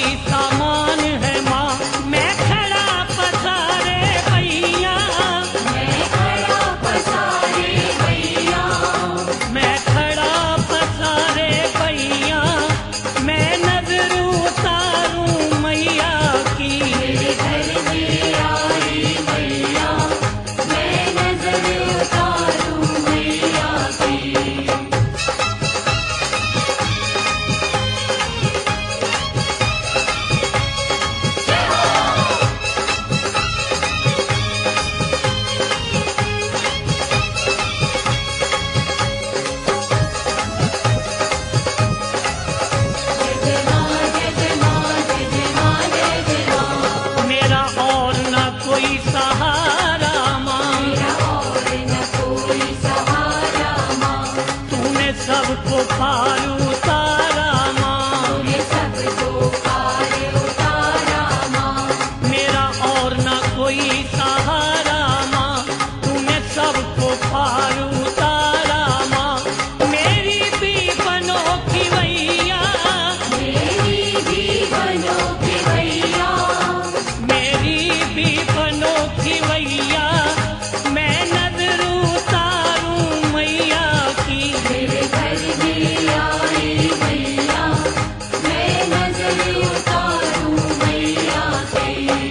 सामान है माँ। मैं खड़ा पसारे भैया, मैं खड़ा पसारे भैया, मैं खड़ा पसारे भैया, मैं नजर उतारूं मैया की। मेरे घर में आई मैया, मैं नजर उतारूं मैया की। जय माँ जय माँ जय माँ जय माँ। मेरा और न कोई सहारा माँ, मेरा और न कोई सहारा माँ, तूने सबको पार उतारा माँ। तूने सबको पार उतारा माँ। मेरा और न कोई सहारा माँ, तूने सबको पार उतारा माँ। मेरी भी बनो की भैया, मेरी भी बनो की भैया, मेरी भी बनो की भैया, मैं नजर उतारूं मैया की। मेरे घर में आई मैया, मैं नजर उतारूं मैया की।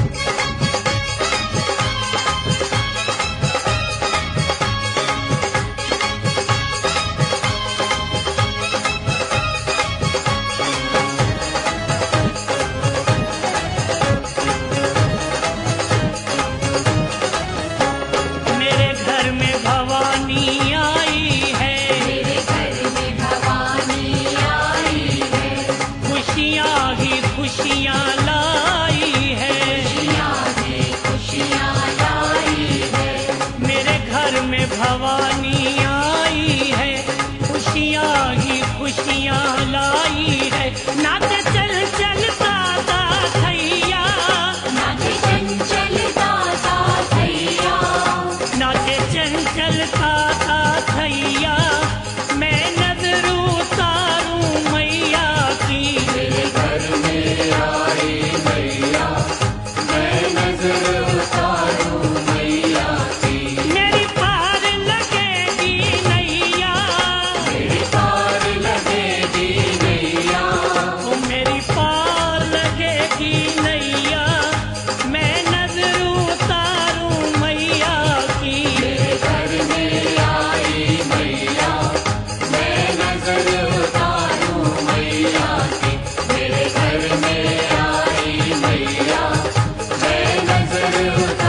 मेरे घर में भवानी आई है, मेरे घर में भवानी आई है, खुशियाँ ही खुशियाँ लाई है। खुशियाँ ही खुशियाँ लाई है। मेरे घर में भवानी आई है, खुशियाँ ही खुशियाँ लाई है। नाच चल चलता था थैया, नाचे चंचल दाता थैया, नाचे चंचलता था थैया, मैं नजर उतारूं मैया की। मेरे घर में आई मैया, मैं नजर उतारूं मैया की। मेरी पार लगेगी नैया, मेरी पार लगेगी नैया, ओ मेरी पार लगेगी नैया, मैं नजर उतारूं मैया की। मेरे घर में आई मैया, मैं नजर उतारूं मैया की। मेरे घर में आई मैया, मैं नजर उतारूं